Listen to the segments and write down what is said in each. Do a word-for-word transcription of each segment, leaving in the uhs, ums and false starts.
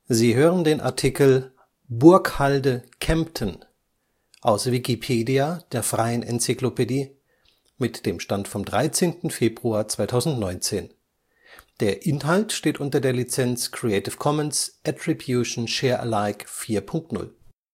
Sie hören den Artikel Burghalde Kempten, aus Wikipedia, der freien Enzyklopädie. Mit dem Stand vom Der Inhalt steht unter der Lizenz Creative Commons Attribution Share Alike vier Punkt null.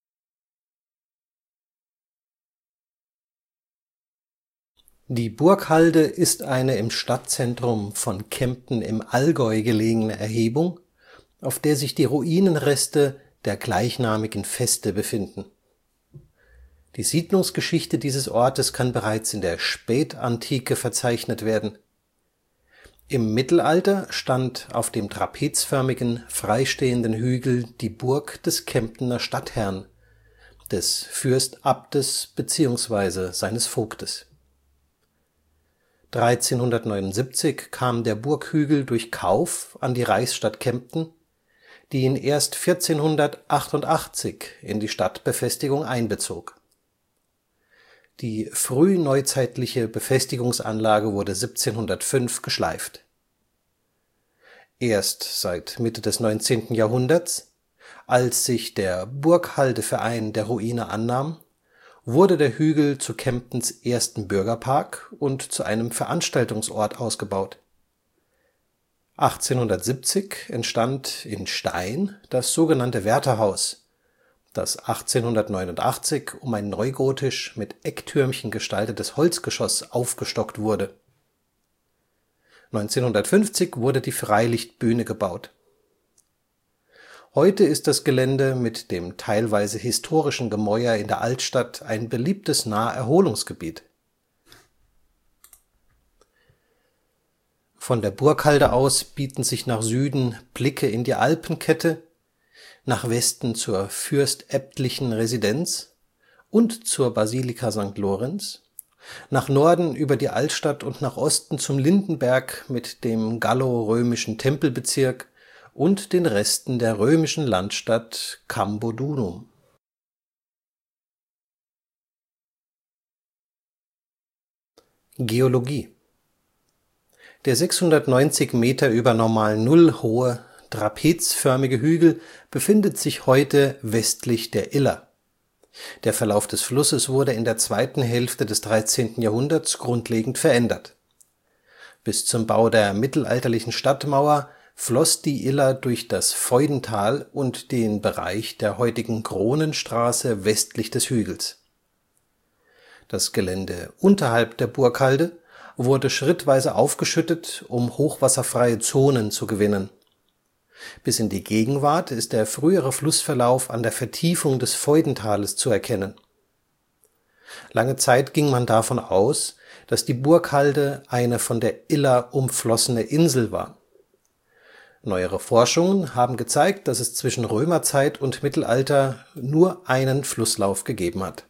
Die Burghalde ist eine im Stadtzentrum von Kempten im Allgäu gelegene Erhebung, auf der sich die Ruinenreste der gleichnamigen Veste befinden. Die Siedlungsgeschichte dieses Ortes kann bereits in der Spätantike verzeichnet werden. Im Mittelalter stand auf dem trapezförmigen, freistehenden Hügel die Burg des Kemptener Stadtherrn, des Fürstabtes bzw. seines Vogtes. dreizehnhundertneunundsiebzig kam der Burghügel durch Kauf an die Reichsstadt Kempten, die ihn erst vierzehnhundertachtundachtzig in die Stadtbefestigung einbezog. Die frühneuzeitliche Befestigungsanlage wurde siebzehnhundertfünf geschleift. Erst seit Mitte des neunzehnten Jahrhunderts, als sich der Burghaldeverein der Ruine annahm, wurde der Hügel zu Kemptens erstem Bürgerpark und zu einem Veranstaltungsort ausgebaut. achtzehnhundertsiebzig entstand in Stein das sogenannte Wärterhaus, das achtzehnhundertneunundachtzig um ein neugotisch mit Ecktürmchen gestaltetes Holzgeschoss aufgestockt wurde. neunzehnhundertfünfzig wurde die Freilichtbühne gebaut. Heute ist das Gelände mit dem teilweise historischen Gemäuer in der Altstadt ein beliebtes Naherholungsgebiet. Von der Burghalde aus bieten sich nach Süden Blicke in die Alpenkette, nach Westen zur fürstäbtlichen Residenz und zur Basilika Sankt Lorenz, nach Norden über die Altstadt und nach Osten zum Lindenberg mit dem gallo-römischen Tempelbezirk und den Resten der römischen Landstadt Cambodunum. Geologie: Der sechshundertneunzig Meter über Normalnull hohe, trapezförmige Hügel befindet sich heute westlich der Iller. Der Verlauf des Flusses wurde in der zweiten Hälfte des dreizehnten Jahrhunderts grundlegend verändert. Bis zum Bau der mittelalterlichen Stadtmauer floss die Iller durch das Feudental und den Bereich der heutigen Kronenstraße westlich des Hügels. Das Gelände unterhalb der Burghalde wurde schrittweise aufgeschüttet, um hochwasserfreie Zonen zu gewinnen. Bis in die Gegenwart ist der frühere Flussverlauf an der Vertiefung des Feudentales zu erkennen. Lange Zeit ging man davon aus, dass die Burghalde eine von der Iller umflossene Insel war. Neuere Forschungen haben gezeigt, dass es zwischen Römerzeit und Mittelalter nur einen Flusslauf gegeben hat.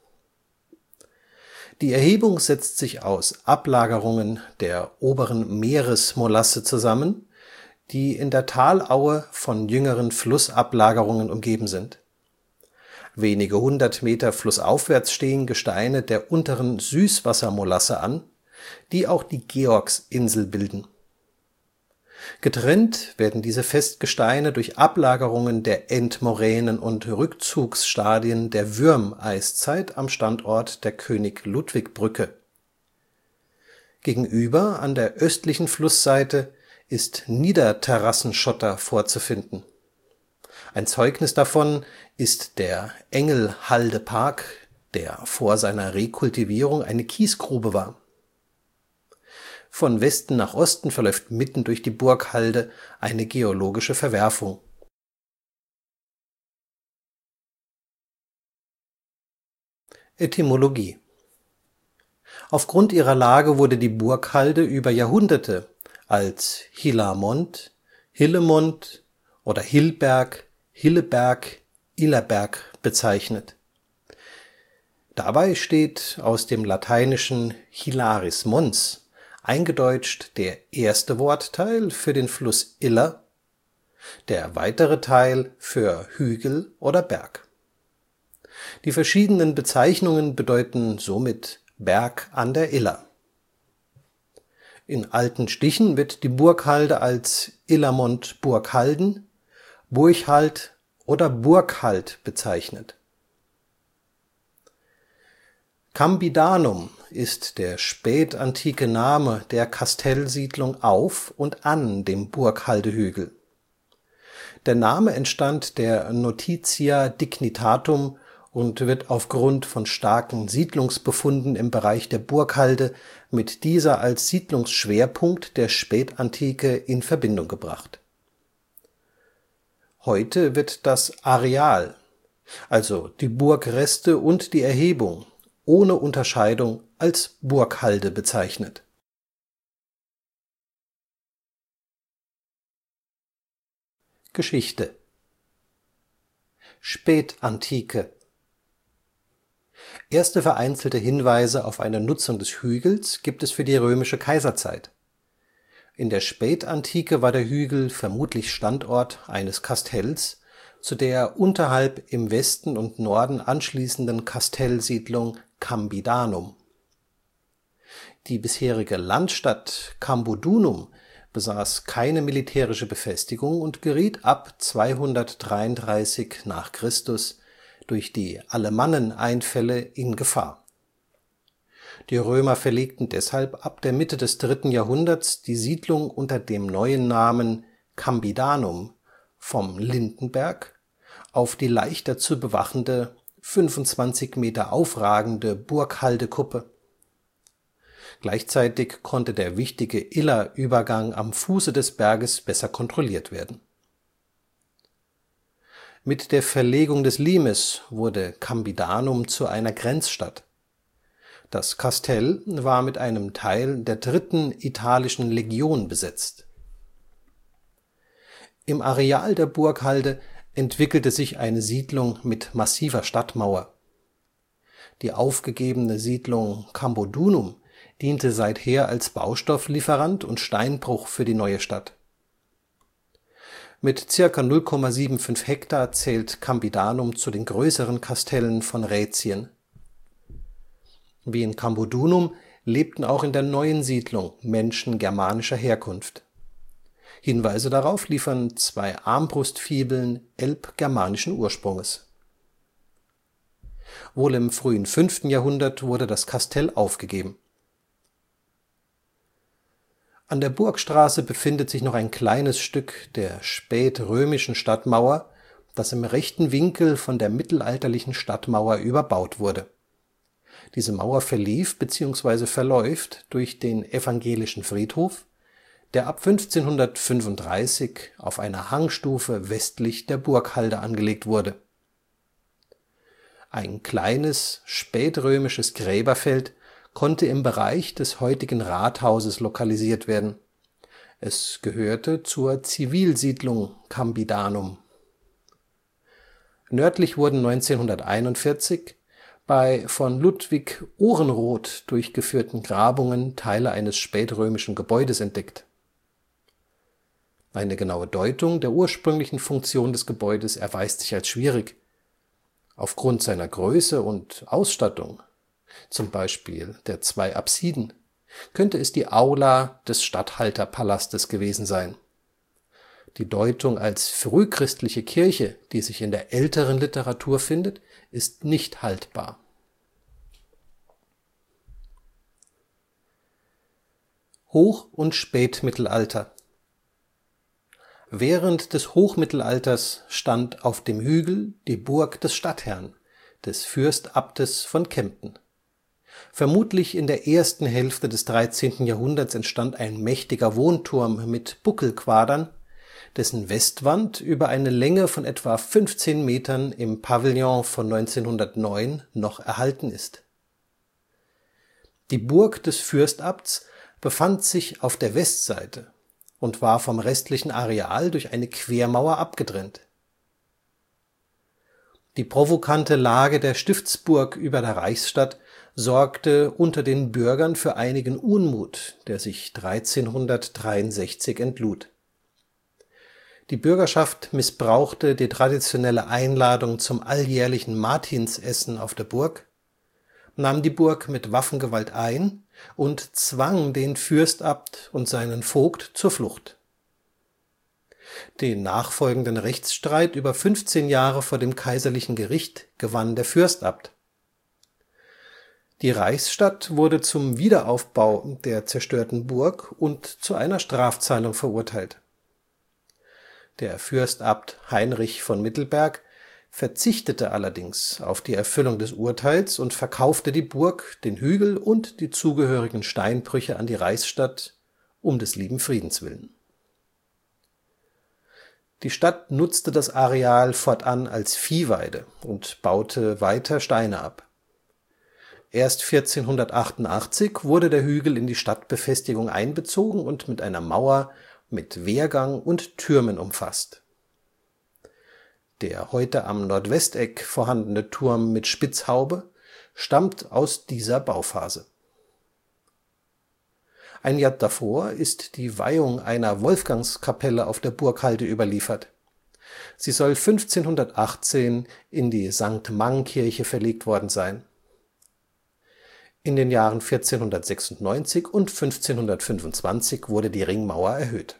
Die Erhebung setzt sich aus Ablagerungen der oberen Meeresmolasse zusammen, die in der Talaue von jüngeren Flussablagerungen umgeben sind. Wenige hundert Meter flussaufwärts stehen Gesteine der unteren Süßwassermolasse an, die auch die Georgsinsel bilden. Getrennt werden diese Festgesteine durch Ablagerungen der Endmoränen und Rückzugsstadien der Würmeiszeit am Standort der König-Ludwig-Brücke. Gegenüber an der östlichen Flussseite ist Niederterrassenschotter vorzufinden. Ein Zeugnis davon ist der Engelhalde-Park, der vor seiner Rekultivierung eine Kiesgrube war. Von Westen nach Osten verläuft mitten durch die Burghalde eine geologische Verwerfung. Etymologie: Aufgrund ihrer Lage wurde die Burghalde über Jahrhunderte als Hilamont, Hillemont oder Hillberg, Hilleberg, Illerberg bezeichnet. Dabei steht aus dem lateinischen hilaris mons eingedeutscht der erste Wortteil für den Fluss Iller, der weitere Teil für Hügel oder Berg. Die verschiedenen Bezeichnungen bedeuten somit Berg an der Iller. In alten Stichen wird die Burghalde als Illermont Burghalden, Burchald oder Burghalt bezeichnet. Cambidanum ist der spätantike Name der Kastellsiedlung auf und an dem Burghaldehügel. Der Name entstand der Notitia dignitatum und wird aufgrund von starken Siedlungsbefunden im Bereich der Burghalde mit dieser als Siedlungsschwerpunkt der Spätantike in Verbindung gebracht. Heute wird das Areal, also die Burgreste und die Erhebung, ohne Unterscheidung als Burghalde bezeichnet. Geschichte. Spätantike. Erste vereinzelte Hinweise auf eine Nutzung des Hügels gibt es für die römische Kaiserzeit. In der Spätantike war der Hügel vermutlich Standort eines Kastells, zu der unterhalb im Westen und Norden anschließenden Kastellsiedlung Cambidanum. Die bisherige Landstadt Cambodunum besaß keine militärische Befestigung und geriet ab zweihundertdreiunddreißig nach Christus durch die Alemanneneinfälle in Gefahr. Die Römer verlegten deshalb ab der Mitte des dritten Jahrhunderts die Siedlung unter dem neuen Namen Cambidanum vom Lindenberg auf die leichter zu bewachende, fünfundzwanzig Meter aufragende Burghaldekuppe. Gleichzeitig konnte der wichtige Iller-Übergang am Fuße des Berges besser kontrolliert werden. Mit der Verlegung des Limes wurde Cambidanum zu einer Grenzstadt. Das Kastell war mit einem Teil der dritten italischen Legion besetzt. Im Areal der Burghalde entwickelte sich eine Siedlung mit massiver Stadtmauer. Die aufgegebene Siedlung Cambodunum diente seither als Baustofflieferant und Steinbruch für die neue Stadt. Mit ca. null Komma fünfundsiebzig Hektar zählt Cambidanum zu den größeren Kastellen von Rätien. Wie in Cambodunum lebten auch in der neuen Siedlung Menschen germanischer Herkunft. Hinweise darauf liefern zwei Armbrustfibeln elbgermanischen Ursprunges. Wohl im frühen fünften Jahrhundert wurde das Kastell aufgegeben. An der Burgstraße befindet sich noch ein kleines Stück der spätrömischen Stadtmauer, das im rechten Winkel von der mittelalterlichen Stadtmauer überbaut wurde. Diese Mauer verlief bzw. verläuft durch den evangelischen Friedhof, der ab fünfzehnhundertfünfunddreißig auf einer Hangstufe westlich der Burghalde angelegt wurde. Ein kleines spätrömisches Gräberfeld konnte im Bereich des heutigen Rathauses lokalisiert werden. Es gehörte zur Zivilsiedlung Cambidanum. Nördlich wurden neunzehnhunderteinundvierzig bei von Ludwig Ohrenroth durchgeführten Grabungen Teile eines spätrömischen Gebäudes entdeckt. Eine genaue Deutung der ursprünglichen Funktion des Gebäudes erweist sich als schwierig. Aufgrund seiner Größe und Ausstattung, zum Beispiel der zwei Apsiden, könnte es die Aula des Statthalterpalastes gewesen sein. Die Deutung als frühchristliche Kirche, die sich in der älteren Literatur findet, ist nicht haltbar. Hoch - und Spätmittelalter. Während des Hochmittelalters stand auf dem Hügel die Burg des Stadtherrn, des Fürstabtes von Kempten. Vermutlich in der ersten Hälfte des dreizehnten Jahrhunderts entstand ein mächtiger Wohnturm mit Buckelquadern, dessen Westwand über eine Länge von etwa fünfzehn Metern im Pavillon von neunzehnhundertneun noch erhalten ist. Die Burg des Fürstabts befand sich auf der Westseite und war vom restlichen Areal durch eine Quermauer abgetrennt. Die provokante Lage der Stiftsburg über der Reichsstadt sorgte unter den Bürgern für einigen Unmut, der sich dreizehnhundertdreiundsechzig entlud. Die Bürgerschaft missbrauchte die traditionelle Einladung zum alljährlichen Martinsessen auf der Burg, nahm die Burg mit Waffengewalt ein und zwang den Fürstabt und seinen Vogt zur Flucht. Den nachfolgenden Rechtsstreit über fünfzehn Jahre vor dem kaiserlichen Gericht gewann der Fürstabt. Die Reichsstadt wurde zum Wiederaufbau der zerstörten Burg und zu einer Strafzahlung verurteilt. Der Fürstabt Heinrich von Mittelberg verzichtete allerdings auf die Erfüllung des Urteils und verkaufte die Burg, den Hügel und die zugehörigen Steinbrüche an die Reichsstadt um des lieben Friedens willen. Die Stadt nutzte das Areal fortan als Viehweide und baute weiter Steine ab. Erst vierzehnhundertachtundachtzig wurde der Hügel in die Stadtbefestigung einbezogen und mit einer Mauer mit Wehrgang und Türmen umfasst. Der heute am Nordwesteck vorhandene Turm mit Spitzhaube stammt aus dieser Bauphase. Ein Jahr davor ist die Weihung einer Wolfgangskapelle auf der Burghalde überliefert. Sie soll fünfzehnhundertachtzehn in die Sankt-Mang-Kirche verlegt worden sein. In den Jahren vierzehnhundertsechsundneunzig und fünfzehnhundertfünfundzwanzig wurde die Ringmauer erhöht.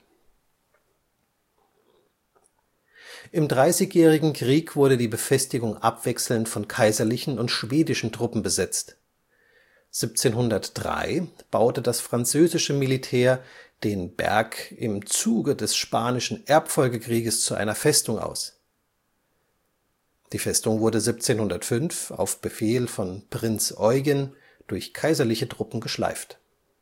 Im Dreißigjährigen Krieg wurde die Befestigung abwechselnd von kaiserlichen und schwedischen Truppen besetzt. siebzehnhundertdrei baute das französische Militär den Berg im Zuge des Spanischen Erbfolgekrieges zu einer Festung aus. Die Festung wurde siebzehnhundertfünf auf Befehl von Prinz Eugen durch kaiserliche Truppen geschleift.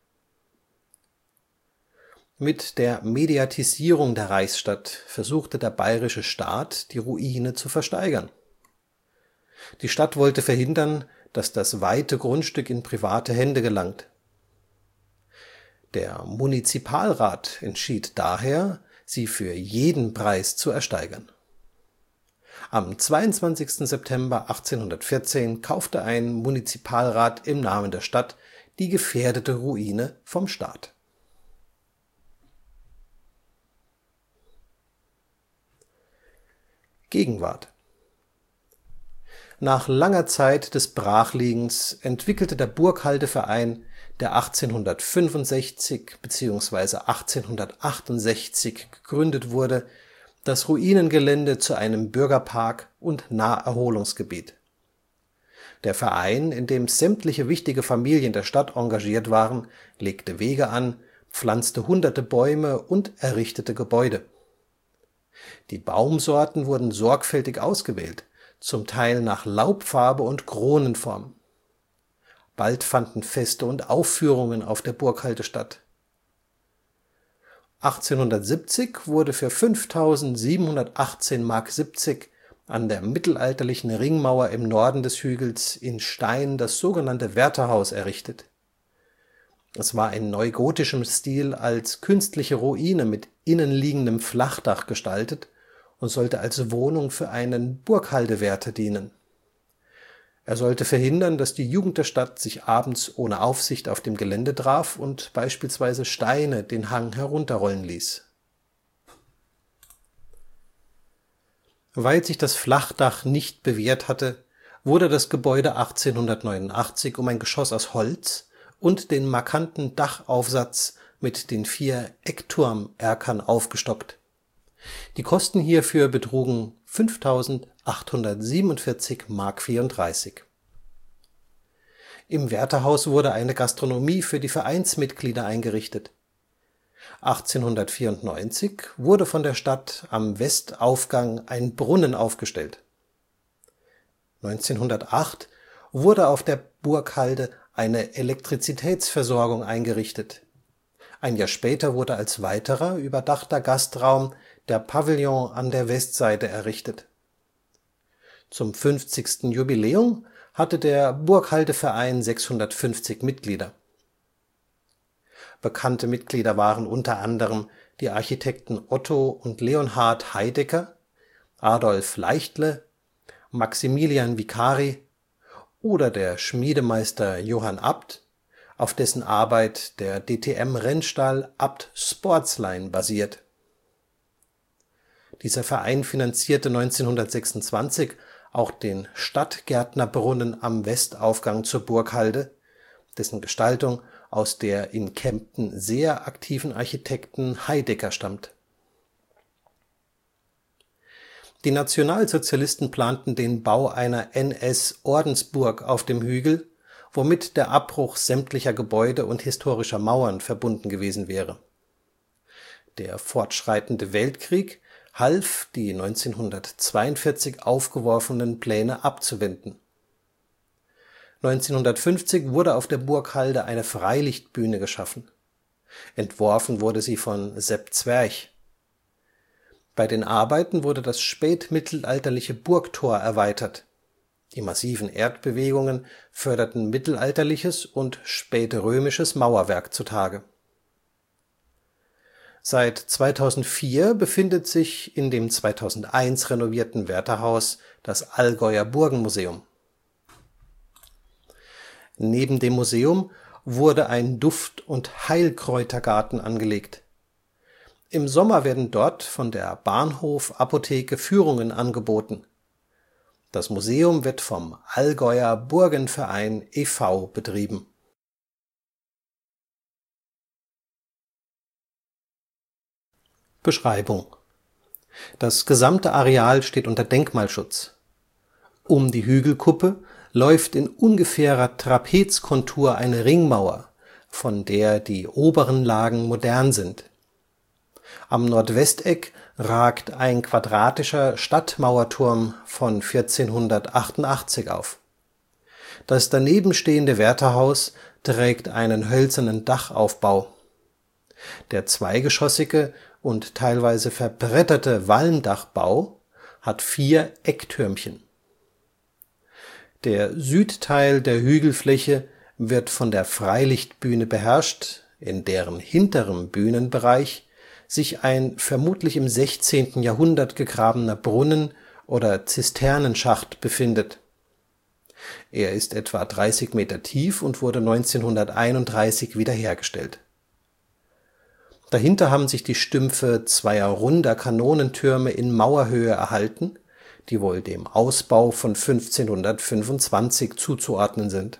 Mit der Mediatisierung der Reichsstadt versuchte der bayerische Staat, die Ruine zu versteigern. Die Stadt wollte verhindern, dass das weite Grundstück in private Hände gelangt. Der Munizipalrat entschied daher, sie für jeden Preis zu ersteigern. Am zweiundzwanzigsten September achtzehnhundertvierzehn kaufte ein Munizipalrat im Namen der Stadt die gefährdete Ruine vom Staat. Gegenwart. Nach langer Zeit des Brachliegens entwickelte der Burghaldeverein, der achtzehnhundertfünfundsechzig bzw. achtzehnhundertachtundsechzig gegründet wurde, das Ruinengelände zu einem Bürgerpark und Naherholungsgebiet. Der Verein, in dem sämtliche wichtige Familien der Stadt engagiert waren, legte Wege an, pflanzte hunderte Bäume und errichtete Gebäude. Die Baumsorten wurden sorgfältig ausgewählt, zum Teil nach Laubfarbe und Kronenform. Bald fanden Feste und Aufführungen auf der Burghalde statt. achtzehnhundertsiebzig wurde für fünftausendsiebenhundertachtzehn Mark siebzig an der mittelalterlichen Ringmauer im Norden des Hügels in Stein das sogenannte Wärterhaus errichtet. Es war in neugotischem Stil als künstliche Ruine mit innenliegendem Flachdach gestaltet und sollte als Wohnung für einen Burghaldewärter dienen. Er sollte verhindern, dass die Jugend der Stadt sich abends ohne Aufsicht auf dem Gelände traf und beispielsweise Steine den Hang herunterrollen ließ. Weil sich das Flachdach nicht bewährt hatte, wurde das Gebäude achtzehnhundertneunundachtzig um ein Geschoss aus Holz und den markanten Dachaufsatz mit den vier Eckturmerkern aufgestockt. Die Kosten hierfür betrugen fünftausendachthundertsiebenundvierzig Mark vierunddreißig. Im Wärterhaus wurde eine Gastronomie für die Vereinsmitglieder eingerichtet. achtzehnhundertvierundneunzig wurde von der Stadt am Westaufgang ein Brunnen aufgestellt. neunzehnhundertacht wurde auf der Burghalde eine Elektrizitätsversorgung eingerichtet. Ein Jahr später wurde als weiterer überdachter Gastraum der Pavillon an der Westseite errichtet. Zum fünfzigsten Jubiläum hatte der Burghaldeverein sechshundertfünfzig Mitglieder. Bekannte Mitglieder waren unter anderem die Architekten Otto und Leonhard Heidegger, Adolf Leichtle, Maximilian Vicari oder der Schmiedemeister Johann Abt, auf dessen Arbeit der D T M-Rennstall Abt Sportsline basiert. Dieser Verein finanzierte neunzehnhundertsechsundzwanzig auch den Stadtgärtnerbrunnen am Westaufgang zur Burghalde, dessen Gestaltung aus der in Kempten sehr aktiven Architekten Heidegger stammt. Die Nationalsozialisten planten den Bau einer N S-Ordensburg auf dem Hügel, womit der Abbruch sämtlicher Gebäude und historischer Mauern verbunden gewesen wäre. Der fortschreitende Weltkrieg half, die neunzehnhundertzweiundvierzig aufgeworfenen Pläne abzuwenden. neunzehnhundertfünfzig wurde auf der Burghalde eine Freilichtbühne geschaffen. Entworfen wurde sie von Sepp Zwerch. Bei den Arbeiten wurde das spätmittelalterliche Burgtor erweitert. Die massiven Erdbewegungen förderten mittelalterliches und spätrömisches Mauerwerk zutage. Seit zweitausendvier befindet sich in dem zweitausendeins renovierten Wärterhaus das Allgäuer Burgenmuseum. Neben dem Museum wurde ein Duft - und Heilkräutergarten angelegt. Im Sommer werden dort von der Bahnhof-Apotheke Führungen angeboten. Das Museum wird vom Allgäuer Burgenverein e V betrieben. Beschreibung: Das gesamte Areal steht unter Denkmalschutz. Um die Hügelkuppe läuft in ungefährer Trapezkontur eine Ringmauer, von der die oberen Lagen modern sind. Am Nordwesteck ragt ein quadratischer Stadtmauerturm von vierzehnhundertachtundachtzig auf. Das daneben stehende Wärterhaus trägt einen hölzernen Dachaufbau. Der zweigeschossige und teilweise verbretterte Walmdachbau hat vier Ecktürmchen. Der Südteil der Hügelfläche wird von der Freilichtbühne beherrscht, in deren hinterem Bühnenbereich sich ein vermutlich im sechzehnten Jahrhundert gegrabener Brunnen oder Zisternenschacht befindet. Er ist etwa dreißig Meter tief und wurde neunzehnhunderteinunddreißig wiederhergestellt. Dahinter haben sich die Stümpfe zweier runder Kanonentürme in Mauerhöhe erhalten, die wohl dem Ausbau von fünfzehnhundertfünfundzwanzig zuzuordnen sind.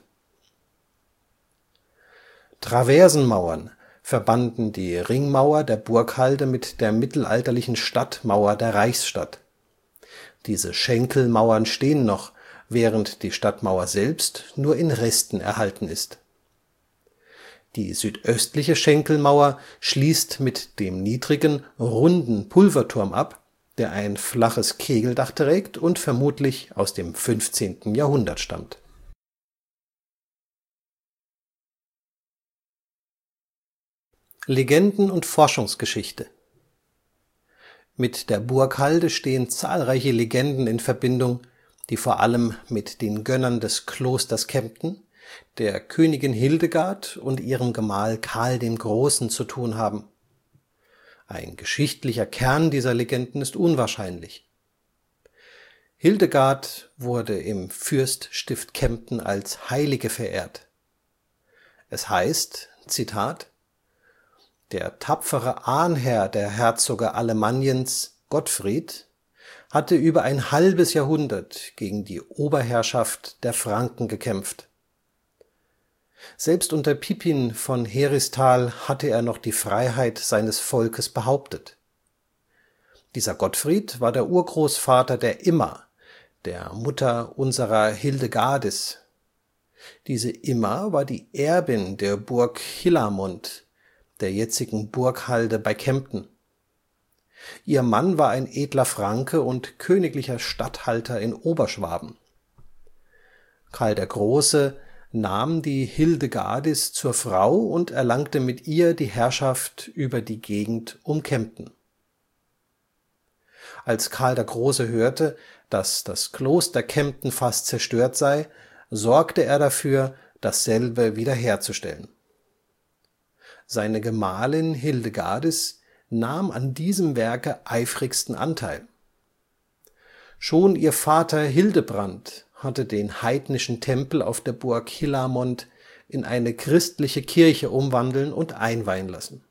Traversenmauern verbanden die Ringmauer der Burghalde mit der mittelalterlichen Stadtmauer der Reichsstadt. Diese Schenkelmauern stehen noch, während die Stadtmauer selbst nur in Resten erhalten ist. Die südöstliche Schenkelmauer schließt mit dem niedrigen, runden Pulverturm ab, der ein flaches Kegeldach trägt und vermutlich aus dem fünfzehnten Jahrhundert stammt. Legenden und Forschungsgeschichte. Mit der Burghalde stehen zahlreiche Legenden in Verbindung, die vor allem mit den Gönnern des Klosters Kempten, der Königin Hildegard und ihrem Gemahl Karl dem Großen zu tun haben. Ein geschichtlicher Kern dieser Legenden ist unwahrscheinlich. Hildegard wurde im Fürststift Kempten als Heilige verehrt. Es heißt, Zitat: Der tapfere Ahnherr der Herzoge Alemanniens, Gottfried, hatte über ein halbes Jahrhundert gegen die Oberherrschaft der Franken gekämpft. Selbst unter Pippin von Heristal hatte er noch die Freiheit seines Volkes behauptet. Dieser Gottfried war der Urgroßvater der Imma, der Mutter unserer Hildegardis. Diese Imma war die Erbin der Burg Hillamund, der jetzigen Burghalde bei Kempten. Ihr Mann war ein edler Franke und königlicher Statthalter in Oberschwaben. Karl der Große nahm die Hildegardis zur Frau und erlangte mit ihr die Herrschaft über die Gegend um Kempten. Als Karl der Große hörte, dass das Kloster Kempten fast zerstört sei, sorgte er dafür, dasselbe wiederherzustellen. Seine Gemahlin Hildegardis nahm an diesem Werke eifrigsten Anteil. Schon ihr Vater Hildebrand hatte den heidnischen Tempel auf der Burg Hillamond in eine christliche Kirche umwandeln und einweihen lassen.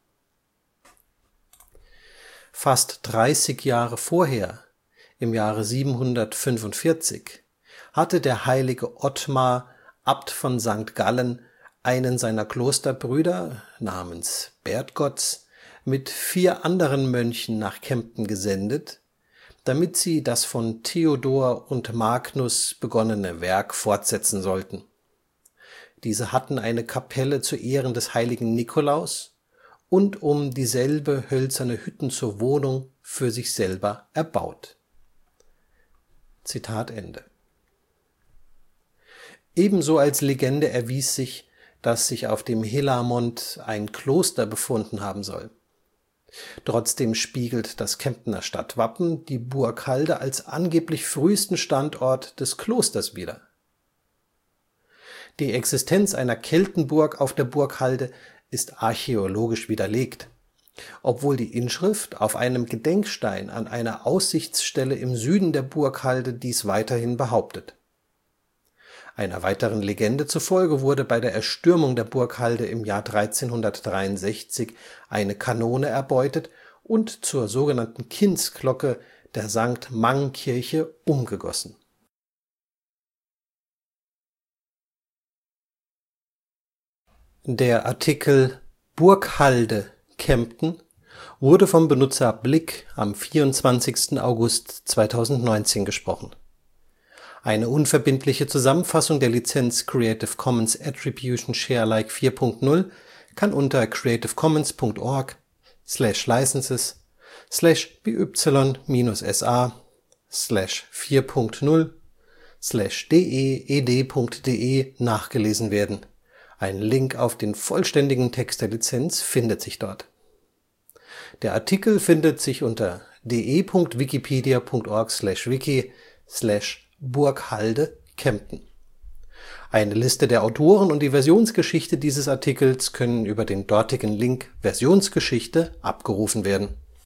Fast dreißig Jahre vorher, im Jahre siebenhundertfünfundvierzig, hatte der heilige Ottmar, Abt von Sankt Gallen, einen seiner Klosterbrüder namens Bertgots mit vier anderen Mönchen nach Kempten gesendet, damit sie das von Theodor und Magnus begonnene Werk fortsetzen sollten. Diese hatten eine Kapelle zu Ehren des heiligen Nikolaus und um dieselbe hölzerne Hütten zur Wohnung für sich selber erbaut. Zitat Ende. Ebenso als Legende erwies sich, dass sich auf dem Helamont ein Kloster befunden haben soll. Trotzdem spiegelt das Kemptner Stadtwappen die Burghalde als angeblich frühesten Standort des Klosters wider. Die Existenz einer Keltenburg auf der Burghalde ist archäologisch widerlegt, obwohl die Inschrift auf einem Gedenkstein an einer Aussichtsstelle im Süden der Burghalde dies weiterhin behauptet. Einer weiteren Legende zufolge wurde bei der Erstürmung der Burghalde im Jahr dreizehnhundertdreiundsechzig eine Kanone erbeutet und zur sogenannten Kindsglocke der Sankt-Mang-Kirche umgegossen. Der Artikel Burghalde, Kempten wurde vom Benutzer Blick am vierundzwanzigsten August zweitausendneunzehn gesprochen. Eine unverbindliche Zusammenfassung der Lizenz Creative Commons Attribution Share Alike vier Punkt null kann unter creative commons punkt org slash licenses slash B Y S A slash vier Punkt null slash D E E D Punkt D E nachgelesen werden. Ein Link auf den vollständigen Text der Lizenz findet sich dort. Der Artikel findet sich unter de Punkt wikipedia Punkt org slash wiki slash Burghalde, Kempten. Eine Liste der Autoren und die Versionsgeschichte dieses Artikels können über den dortigen Link Versionsgeschichte abgerufen werden